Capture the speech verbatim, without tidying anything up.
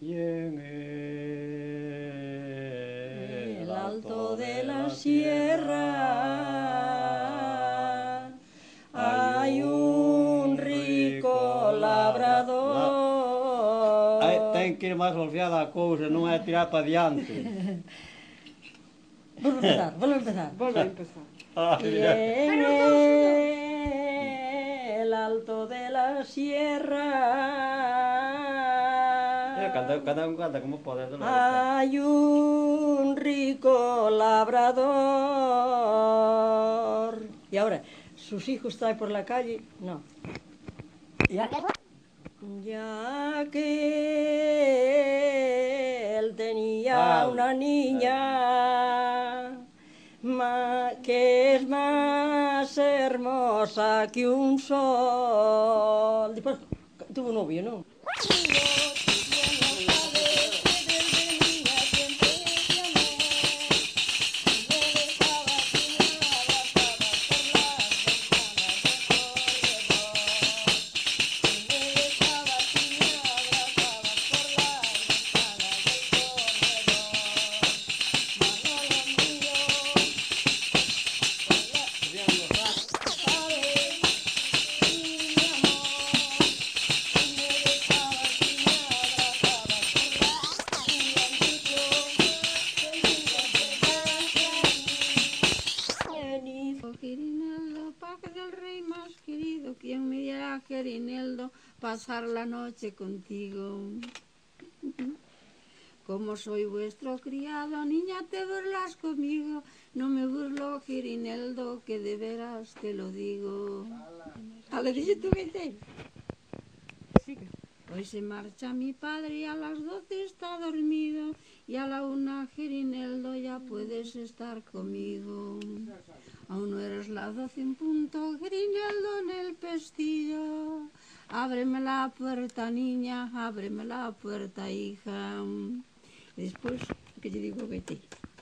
Y en el el alto de la sierra hay un rico labrador. Ai, ten que ir máis golpeada a cousa, non é tirar para diante. Volve a empezar, volve a empezar. Volve a empezar. Y en el alto de la sierra Cada, cada un canta como pode. hay un rico labrador. Y ahora, ¿sus hijos trae por la calle? No. Ya, ya que él tenía una niña que es más hermosa que un sol. Después tuvo un novio, ¿no? Girineldo, paz del rey más querido, quien me diera, Girineldo, pasar la noche contigo. Como soy vuestro criado, niña, te burlas conmigo. No me burlo, Girineldo, que de veras te lo digo. ¿Le dices tú qué? Hoy se marcha mi padre y a las doce está dormido, y a la una, Girineldo, ya puedes estar conmigo. Aún no eres las doce en punto, Girineldo, en el pestillo. Ábreme la puerta, niña, ábreme la puerta, hija. Y después, ¿qué te digo que te?